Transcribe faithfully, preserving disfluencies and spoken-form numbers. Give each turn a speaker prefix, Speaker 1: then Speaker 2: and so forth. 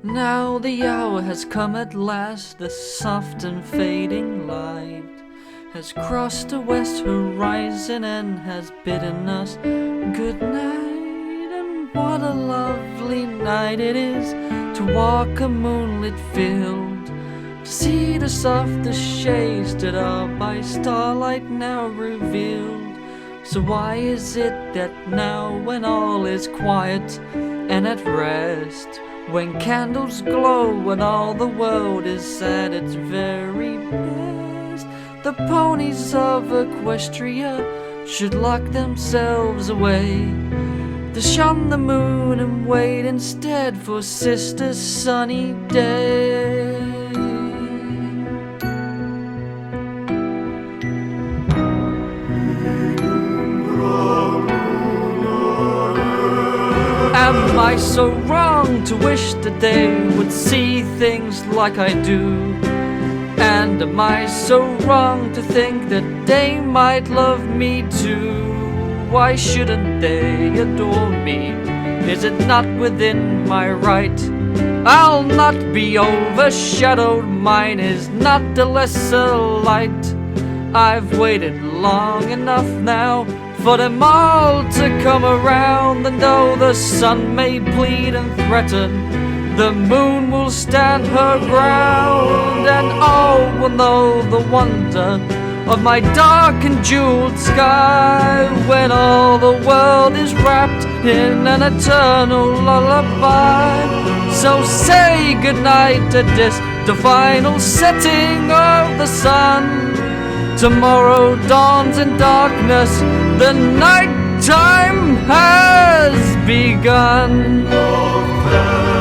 Speaker 1: Now the hour has come at last, the soft and fading light has crossed the west horizon and has bidden us good night. And what a lovely night it is to walk a moonlit field, to see the softest shades that are by starlight now revealed. So why is it that now, when all is quiet and at rest, when candles glow and all the world is at its very best, the ponies of Equestria should lock themselves away to shun the moon and wait instead for Sister Sunny Day? Am I so wrong to wish that they would see things like I do? And am I so wrong to think that they might love me too? Why shouldn't they adore me? Is it not within my right? I'll not be overshadowed, mine is not the lesser light. I've waited long enough now for them all to come around, and though the sun may plead and threaten, the moon will stand her ground, and all will know the wonder of my dark and jeweled sky, when all the world is wrapped in an eternal lullaby. So say goodnight at this, the final setting of the sun. Tomorrow dawns in darkness, the night time has begun.